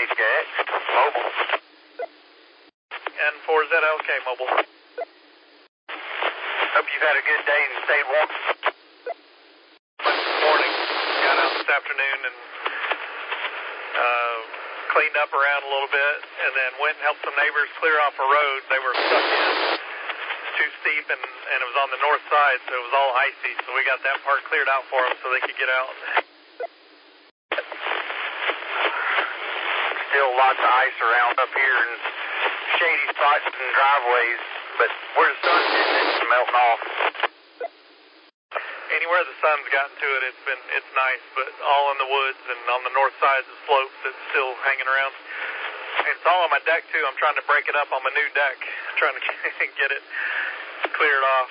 4HKX, mobile. N4ZLK, mobile. Hope you've had a good day and stayed warm. This morning, got out this afternoon and cleaned up around a little bit, and then went and helped some neighbors clear off a road. They were stuck in. Too steep, and it was on the north side, so it was all icy. So we got that part cleared out for them so they could get out. Still lots of ice around up here and shady spots and driveways, but where the sun's hitting, it's melting off. Anywhere the sun's gotten to it, it's nice, but all in the woods and on the north side of the slopes, it's still hanging around. It's all on my deck too. I'm trying to break it up on my new deck, trying to get it cleared off.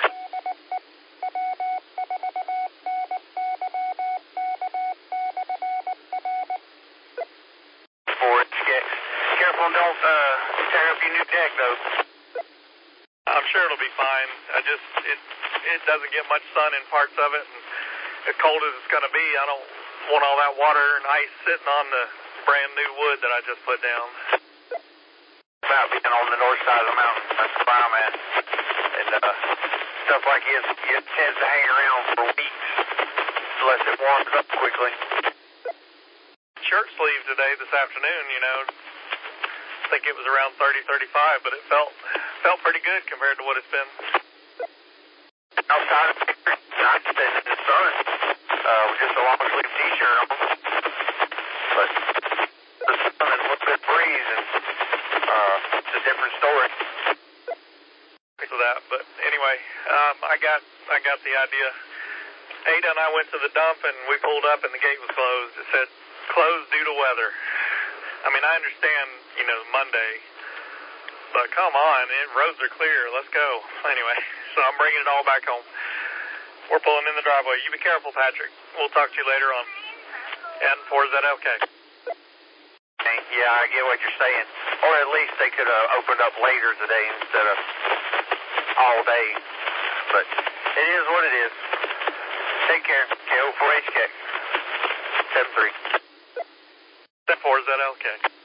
4HKX. Careful and don't tear up your new deck though. I'm sure it'll be fine. It doesn't get much sun in parts of it, and as cold as it's going to be, I don't want all that water and ice sitting on the brand new wood that I just put down. About being on the north side of the mountain, that's where I'm at. And stuff like it tends to hang around for weeks unless it warms up quickly. Shirt sleeve today this afternoon, I think it was around 30, 35, but it felt pretty good compared to what it's been. Outside of here, not sitting in the sun, with just a long sleeve t-shirt on. But the sun and a little bit of breeze, and it's a different story. For that, but anyway, I got the idea. Ada and I went to the dump, and we pulled up, and the gate was closed. It said closed due to weather. I mean, I understand, Monday, but come on, roads are clear. Let's go. Anyway, so I'm bringing it all back home. We're pulling in the driveway. You be careful, Patrick. We'll talk to you later on. N4ZLK. Yeah, I get what you're saying. Or at least they could have opened up later today instead of all day. But it is what it is. Take care. KO4HK. 73. N4ZLK.